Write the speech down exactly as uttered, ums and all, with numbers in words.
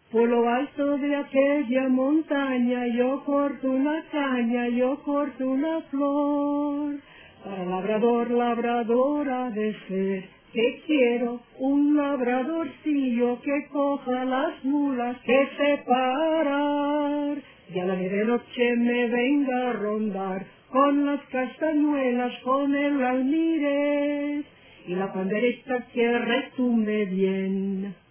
Por lo alto de aquella montaña yo corto una caña, yo corto una flor. Para labrador, labradora de ser, que quiero un labradorcillo que coja las mulas que separar. Y a la medianoche me venga a rondar con las castañuelas, con el almirez y la pandereta que retumbe bien.